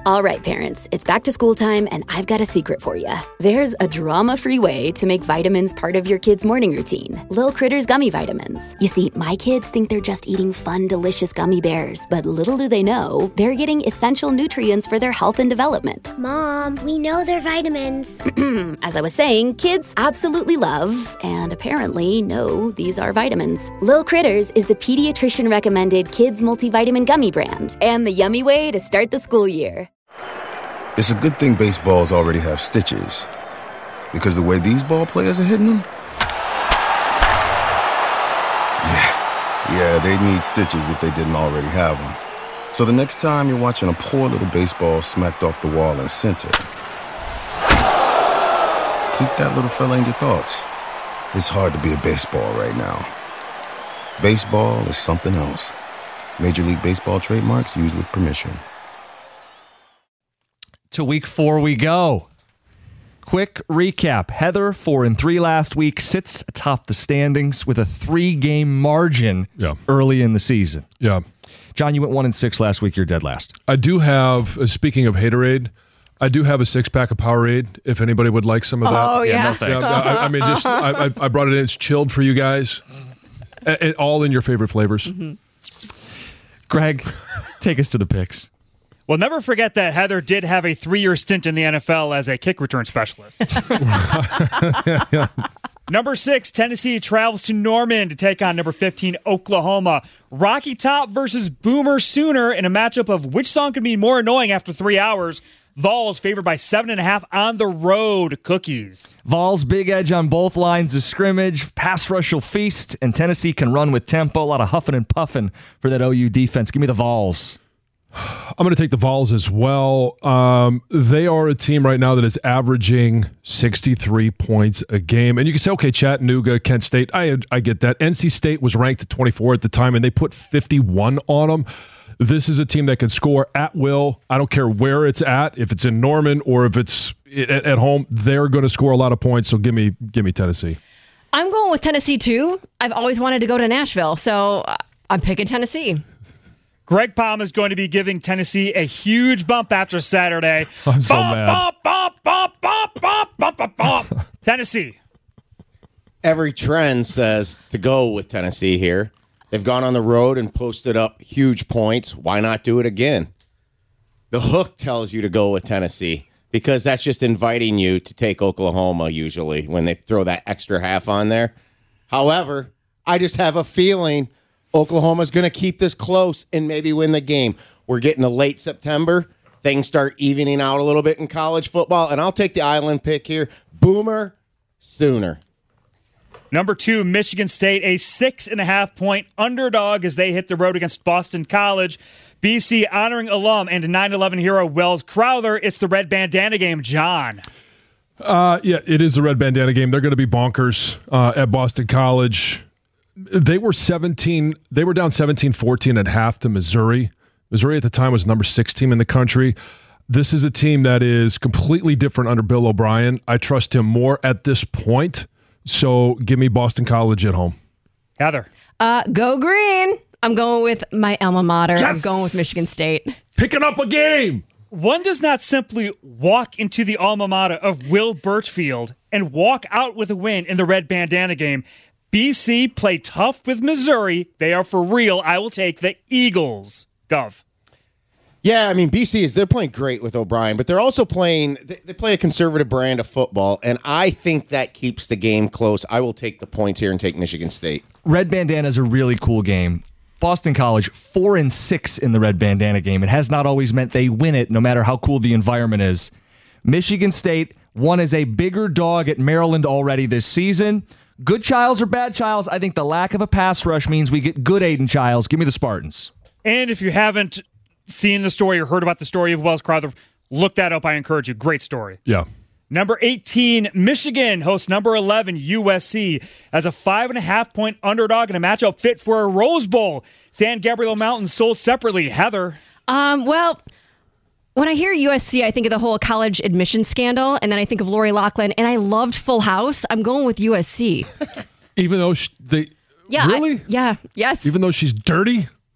All right, parents, it's back to school time, and I've got a secret for you. There's a drama-free way to make vitamins part of your kid's morning routine. Lil Critters Gummy Vitamins. You see, my kids think they're just eating fun, delicious gummy bears, but little do they know, they're getting essential nutrients for their health and development. Mom, we know they're vitamins. As I was saying, kids absolutely love, and apparently know, these are vitamins. Lil Critters is the pediatrician-recommended kids multivitamin gummy brand, and the yummy way to start the school year. It's a good thing baseballs already have stitches, because the way these ball players are hitting them, yeah, they need stitches if they didn't already have them. So the next time you're watching a poor little baseball smacked off the wall in center, keep that little fella in your thoughts. It's hard to be a baseball right now. Baseball is something else. Major League Baseball trademarks used with permission. To week 4 we go. Quick recap. Heather, 4-3 last week, sits atop the standings with a 3-game margin early in the season. Yeah. John, you went 1-6 last week. You're dead last. I do have, speaking of Haterade, I do have a 6-pack of Powerade, if anybody would like some of that. Oh, yeah. No thanks. I brought it in. It's chilled for you guys. All in your favorite flavors. Mm-hmm. Greg, take us to the picks. Well, never forget that Heather did have a 3-year stint in the NFL as a kick return specialist. Number 6, Tennessee travels to Norman to take on number 15, Oklahoma. Rocky Top versus Boomer Sooner in a matchup of which song could be more annoying after 3 hours. Vols favored by 7.5 on the road. Cookies. Vols big edge on both lines of scrimmage. Pass rush will feast, and Tennessee can run with tempo. A lot of huffing and puffing for that OU defense. Give me the Vols. I'm going to take the Vols as well. They are a team right now that is averaging 63 points a game. And you can say, okay, Chattanooga, Kent State, I get that. NC State was ranked at 24 at the time, and they put 51 on them. This is a team that can score at will. I don't care where it's at. If it's in Norman or if it's at home, they're going to score a lot of points. So give me Tennessee. I'm going with Tennessee, too. I've always wanted to go to Nashville, so I'm picking Tennessee. Greg Palm is going to be giving Tennessee a huge bump after Saturday. I'm so mad. Bump. Tennessee. Every trend says to go with Tennessee here. They've gone on the road and posted up huge points. Why not do it again? The hook tells you to go with Tennessee because that's just inviting you to take Oklahoma usually when they throw that extra half on there. However, I just have a feeling Oklahoma's going to keep this close and maybe win the game. We're getting to late September. Things start evening out a little bit in college football, and I'll take the island pick here. Boomer Sooner. Number 2, Michigan State, a 6.5-point underdog as they hit the road against Boston College. BC honoring alum and 9/11 hero Wells Crowther. It's the red bandana game, John. Yeah, it is the red bandana game. They're going to be bonkers at Boston College. They were down 17-14 at half to Missouri. Missouri at the time was number 6 team in the country. This is a team that is completely different under Bill O'Brien. I trust him more at this point. So give me Boston College at home. Heather. Go green. I'm going with my alma mater. Yes! I'm going with Michigan State. Picking up a game. One does not simply walk into the alma mater of Will Birchfield and walk out with a win in the red bandana game. BC play tough with Missouri. They are for real. I will take the Eagles. Gov. Yeah, I mean, they're playing great with O'Brien, but they're also playing, they play a conservative brand of football, and I think that keeps the game close. I will take the points here and take Michigan State. Red bandana is a really cool game. Boston College, 4-6 in the red bandana game. It has not always meant they win it, no matter how cool the environment is. Michigan State won as a bigger dog at Maryland already this season. Good Childs or bad Childs, I think the lack of a pass rush means we get good Aiden Childs. Give me the Spartans. And if you haven't seen the story or heard about the story of Wells Crowther, look that up. I encourage you. Great story. Yeah. Number 18, Michigan hosts number 11, USC, as a 5.5-point underdog in a matchup fit for a Rose Bowl. San Gabriel Mountain sold separately. Heather. Well, when I hear USC, I think of the whole college admission scandal, and then I think of Lori Loughlin, and I loved Full House. I'm going with USC. Even though Yeah. Really? Yes. Even though she's dirty?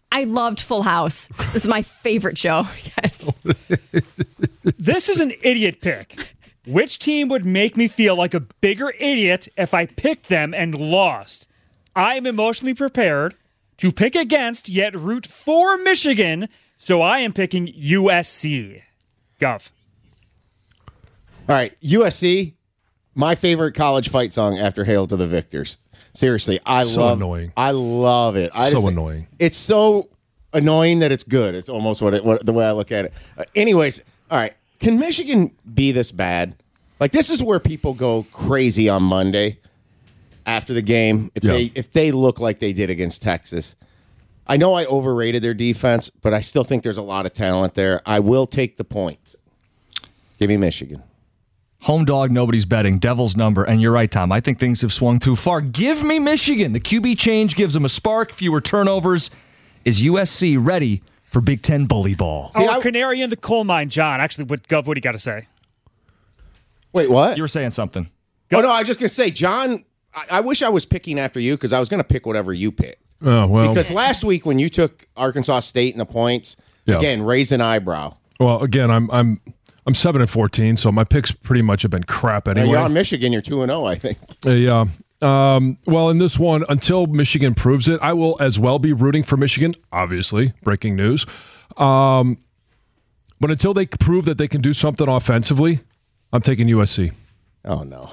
I loved Full House. This is my favorite show. Yes. This is an idiot pick. Which team would make me feel like a bigger idiot if I picked them and lost? I am emotionally prepared to pick against yet root for Michigan, so I am picking USC. Gov. All right, USC, my favorite college fight song after Hail to the Victors. Seriously, annoying. I love it. Annoying. It's so annoying that it's good. It's almost what the way I look at it. Anyways, all right. Can Michigan be this bad? Like, this is where people go crazy on Monday after the game if they look like they did against Texas. I know I overrated their defense, but I still think there's a lot of talent there. I will take the points. Give me Michigan. Home dog, nobody's betting. Devil's number. And you're right, Tom. I think things have swung too far. Give me Michigan. The QB change gives them a spark, fewer turnovers. Is USC ready for Big Ten bully ball? Our canary in the coal mine, John. Actually, Gov, what do you got to say? Wait, what? You were saying something. Oh, no, I was just going to say, John, I wish I was picking after you because I was going to pick whatever you picked. Oh, well. Because last week when you took Arkansas State and the points, again, raised an eyebrow. Well, again, I'm 7-14, so my picks pretty much have been crap anyway. Now you're on Michigan. You're 2-0, I think. Yeah. Well, in this one, until Michigan proves it, I will as well be rooting for Michigan. Obviously, breaking news. But until they prove that they can do something offensively, I'm taking USC. Oh no.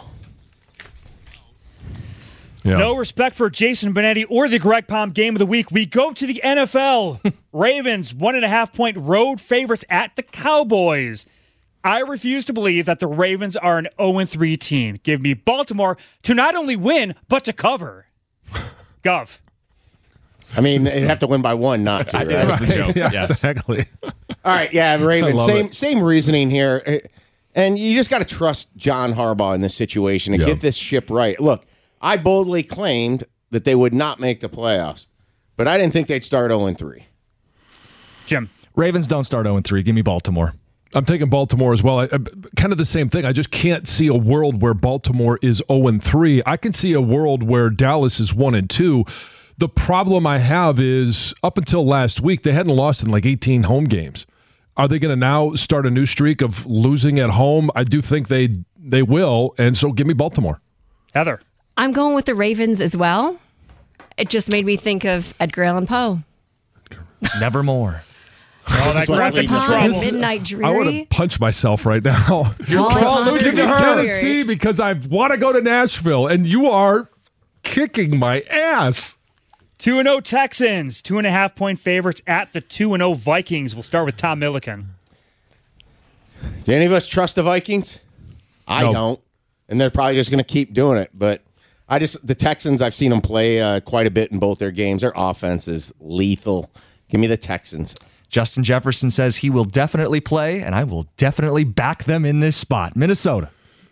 Yeah. No respect for Jason Benetti or the Greg Palm Game of the Week. We go to the NFL. Ravens 1.5-point road favorites at the Cowboys. I refuse to believe that the Ravens are an 0-3 team. Give me Baltimore to not only win, but to cover. Gov. I mean, they'd have to win by one, not two. Right? That was the joke. Yeah, Yes. exactly. All right, yeah, Ravens. Same reasoning here. And you just got to trust John Harbaugh in this situation and get this ship right. Look, I boldly claimed that they would not make the playoffs, but I didn't think they'd start 0-3. Jim. Ravens don't start 0-3. Give me Baltimore. I'm taking Baltimore as well. Kind of the same thing. I just can't see a world where Baltimore is 0-3. I can see a world where Dallas is 1-2. The problem I have is up until last week, they hadn't lost in like 18 home games. Are they going to now start a new streak of losing at home? I do think they will, and so give me Baltimore. Heather. I'm going with the Ravens as well. It just made me think of Edgar Allan Poe. Nevermore. Oh, that grabs into trouble. Midnight Dreary. I want to punch myself right now. You're all losing to Tennessee because I want to go to Nashville, and you are kicking my ass. 2-0 Texans, 2.5-point favorites at the 2-0 Vikings. We'll start with Tom Milliken. Do any of us trust the Vikings? I don't. And they're probably just going to keep doing it. But the Texans, I've seen them play quite a bit in both their games. Their offense is lethal. Give me the Texans. Justin Jefferson says he will definitely play, and I will definitely back them in this spot. Minnesota.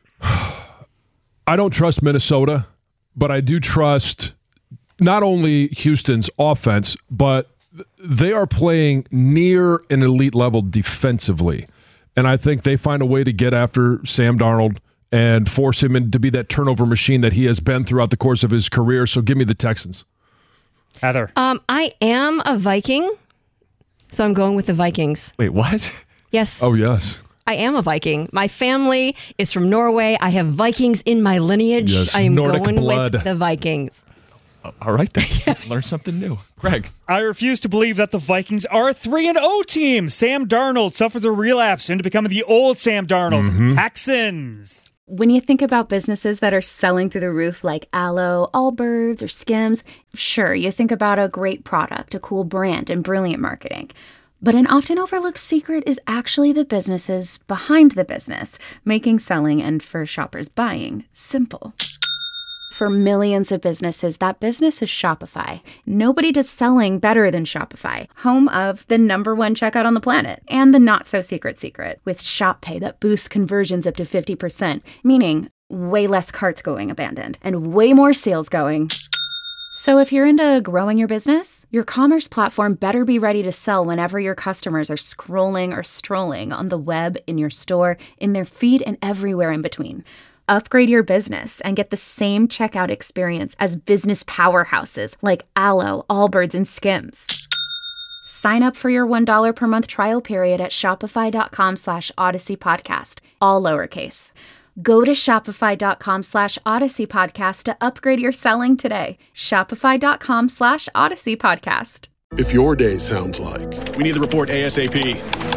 I don't trust Minnesota, but I do trust not only Houston's offense, but they are playing near an elite level defensively. And I think they find a way to get after Sam Darnold and force him to be that turnover machine that he has been throughout the course of his career. So give me the Texans. Heather. I am a Viking, so I'm going with the Vikings. Wait, what? Yes. Oh, yes. I am a Viking. My family is from Norway. I have Vikings in my lineage. Yes, I am Nordic going blood. with the Vikings. All right, then. Learn something new. Greg. I refuse to believe that the Vikings are a 3-0 team. Sam Darnold suffers a relapse into becoming the old Sam Darnold. Texans. When you think about businesses that are selling through the roof like Aloe, Allbirds, or Skims, sure, you think about a great product, a cool brand, and brilliant marketing. But an often overlooked secret is actually the businesses behind the business, making selling and for shoppers buying simple. For millions of businesses, that business is Shopify. Nobody does selling better than Shopify, home of the #1 checkout on the planet and the not-so-secret secret with Shop Pay that boosts conversions up to 50%, meaning way less carts going abandoned and way more sales going. So if you're into growing your business, your commerce platform better be ready to sell whenever your customers are scrolling or strolling on the web, in your store, in their feed, and everywhere in between. Upgrade your business and get the same checkout experience as business powerhouses like Aloe, Allbirds, and Skims. Sign up for your $1 per month trial period at shopify.com/Odyssey Podcast, all lowercase. Go to shopify.com/Odyssey Podcast to upgrade your selling today. Shopify.com/Odyssey Podcast. If your day sounds like we need the report ASAP,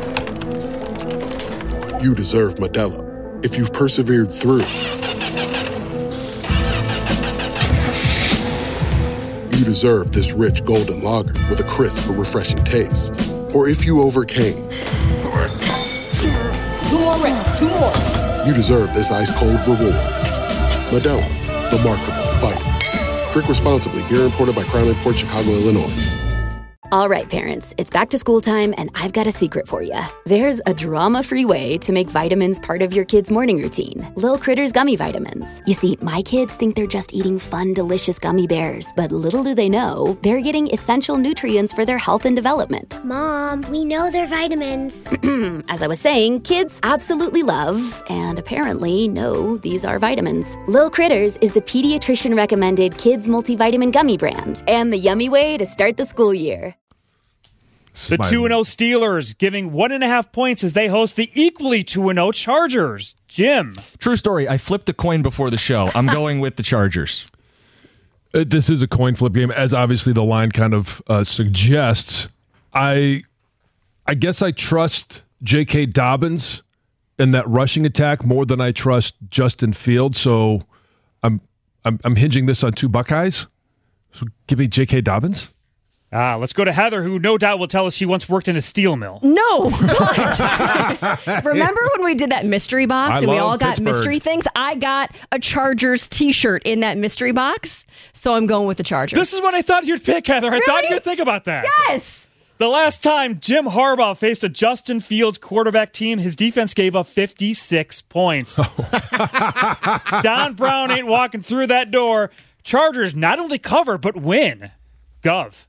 you deserve Modelo. If you've persevered through, you deserve this rich golden lager with a crisp but refreshing taste. Or if you overcame. 2 more reps, 2 more. You deserve this ice-cold reward. Modelo, the Remarkable Fighter. Drink responsibly. Beer imported by Crown Imports, Chicago, Illinois. All right, parents, it's back to school time, and I've got a secret for you. There's a drama-free way to make vitamins part of your kid's morning routine. Lil Critters Gummy Vitamins. You see, my kids think they're just eating fun, delicious gummy bears, but little do they know, they're getting essential nutrients for their health and development. Mom, we know they're vitamins. As I was saying, kids absolutely love, and apparently know, these are vitamins. Lil Critters is the pediatrician-recommended kids multivitamin gummy brand, and the yummy way to start the school year. The 2-0 Steelers giving 1.5 points as they host the equally 2-0 Chargers. Jim. True story. I flipped a coin before the show. I'm going with the Chargers. This is a coin flip game, as obviously the line kind of suggests. I guess I trust J.K. Dobbins in that rushing attack more than I trust Justin Fields. So I'm hinging this on 2 Buckeyes. So give me J.K. Dobbins. Let's go to Heather, who no doubt will tell us she once worked in a steel mill. No, but remember when we did that mystery box and we all got mystery things? I got a Chargers t-shirt in that mystery box, so I'm going with the Chargers. This is what I thought you'd pick, Heather. I thought you'd think about that. Yes! The last time Jim Harbaugh faced a Justin Fields quarterback team, his defense gave up 56 points. Don Brown ain't walking through that door. Chargers not only cover, but win. Gov.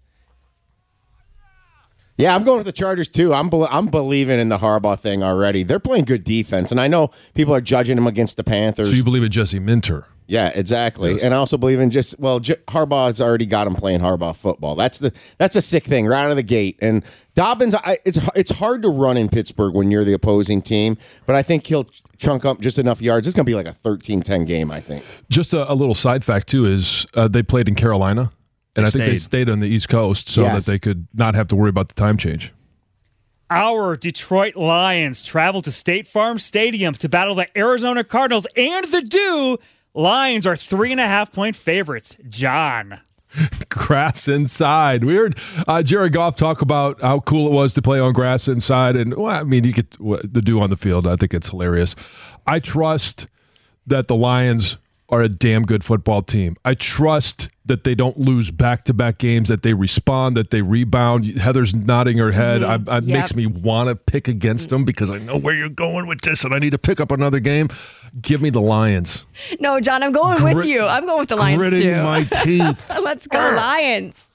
Yeah, I'm going with the Chargers, too. I'm believing in the Harbaugh thing already. They're playing good defense, and I know people are judging them against the Panthers. So you believe in Jesse Minter? Yeah, exactly. Yes. And I also believe in Harbaugh's already got him playing Harbaugh football. That's a sick thing right out of the gate. And Dobbins, it's hard to run in Pittsburgh when you're the opposing team, but I think he'll chunk up just enough yards. It's going to be like a 13-10 game, I think. Just a little side fact, too, is they played in Carolina. And I think they stayed on the East Coast so that they could not have to worry about the time change. Our Detroit Lions travel to State Farm Stadium to battle the Arizona Cardinals and the Dew. Lions are 3.5-point favorites. John. Grass inside. We heard Jared Goff talk about how cool it was to play on grass inside. And, well, I mean, you get the Dew on the field. I think it's hilarious. I trust that the Lions are a damn good football team. I trust that they don't lose back-to-back games, that they respond, that they rebound. Heather's nodding her head. It makes me want to pick against them because I know where you're going with this, and I need to pick up another game. Give me the Lions. No, John, I'm going with you. I'm going with the Lions, gritting too. my teeth. Let's go, Lions.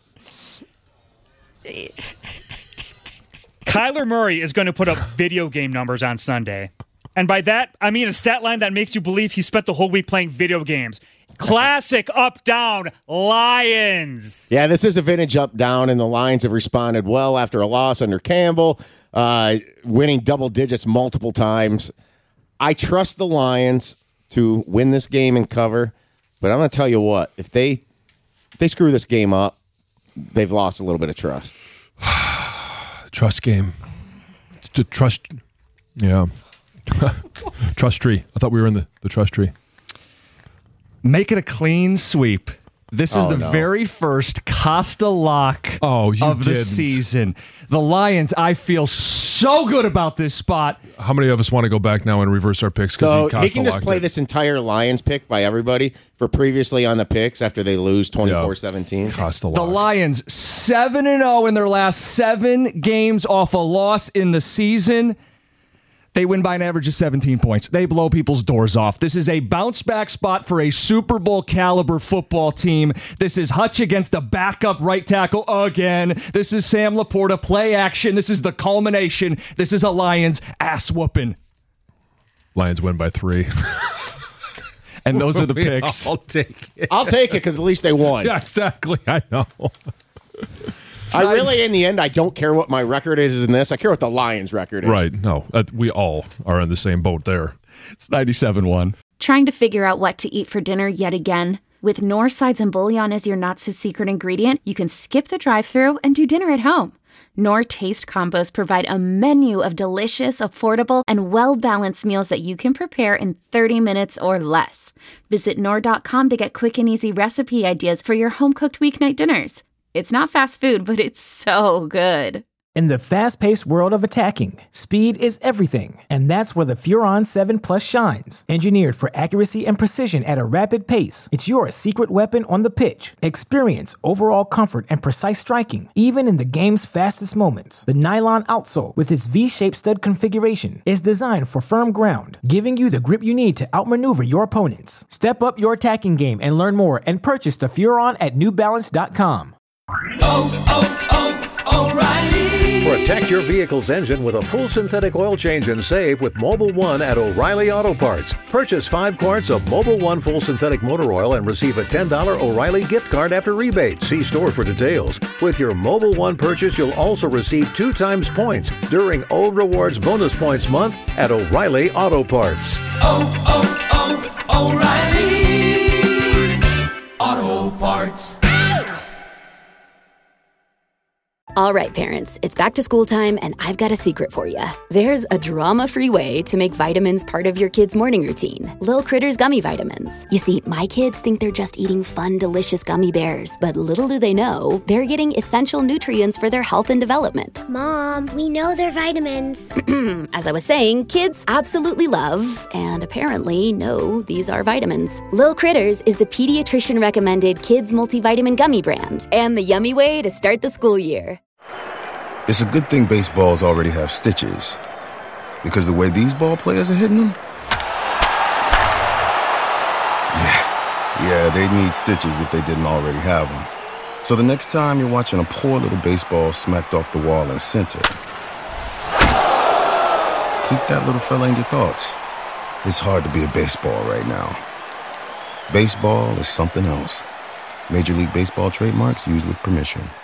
Kyler Murray is going to put up video game numbers on Sunday. And by that, I mean a stat line that makes you believe he spent the whole week playing video games. Classic up-down Lions. Yeah, this is a vintage up-down, and the Lions have responded well after a loss under Campbell, winning double digits multiple times. I trust the Lions to win this game and cover, but I'm going to tell you what, if they screw this game up, they've lost a little bit of trust. Trust game. Trust, yeah. Trust tree. I thought we were in the trust tree. Make it a clean sweep. This is very first Costa lock of the season. The Lions, I feel so good about this spot. How many of us want to go back now and reverse our picks? So he can just play this entire Lions pick by everybody for previously on the picks after they lose 24-17. Costa lock. The Lions 7-0 in their last 7 games off a loss in the season. They win by an average of 17 points. They blow people's doors off. This is a bounce-back spot for a Super Bowl caliber football team. This is Hutch against a backup right tackle again. This is Sam Laporta play action. This is the culmination. This is a Lions ass-whooping. Lions win by 3. And those are the picks. I'll take it. I'll take it because at least they won. Yeah, exactly. I know. I really, in the end, I don't care what my record is in this. I care what the Lions' record is. Right. No, we all are in the same boat there. It's 97-1. Trying to figure out what to eat for dinner yet again? With Knorr sides and bouillon as your not-so-secret ingredient, you can skip the drive-thru and do dinner at home. Knorr Taste Combos provide a menu of delicious, affordable, and well-balanced meals that you can prepare in 30 minutes or less. Visit Knorr.com to get quick and easy recipe ideas for your home-cooked weeknight dinners. It's not fast food, but it's so good. In the fast-paced world of attacking, speed is everything, and that's where the Furon 7 Plus shines. Engineered for accuracy and precision at a rapid pace, it's your secret weapon on the pitch. Experience overall comfort and precise striking, even in the game's fastest moments. The nylon outsole, with its V-shaped stud configuration, is designed for firm ground, giving you the grip you need to outmaneuver your opponents. Step up your attacking game and learn more and purchase the Furon at NewBalance.com. O'Reilly. Protect your vehicle's engine with a full synthetic oil change and save with Mobil 1 at O'Reilly Auto Parts. Purchase 5 quarts of Mobil 1 full synthetic motor oil and receive a $10 O'Reilly gift card after rebate. See store for details. With your Mobil 1 purchase, you'll also receive 2 times points during O Rewards Bonus Points Month at O'Reilly Auto Parts. O'Reilly Auto Parts. All right, parents, it's back to school time, and I've got a secret for you. There's a drama-free way to make vitamins part of your kid's morning routine. Lil Critters Gummy Vitamins. You see, my kids think they're just eating fun, delicious gummy bears, but little do they know, they're getting essential nutrients for their health and development. Mom, we know they're vitamins. As I was saying, kids absolutely love, and apparently know, these are vitamins. Lil Critters is the pediatrician-recommended kids multivitamin gummy brand, and the yummy way to start the school year. It's a good thing baseballs already have stitches, because the way these ball players are hitting them, yeah, they'd need stitches if they didn't already have them. So the next time you're watching a poor little baseball smacked off the wall in center, keep that little fella in your thoughts. It's hard to be a baseball right now. Baseball is something else. Major League Baseball trademarks used with permission.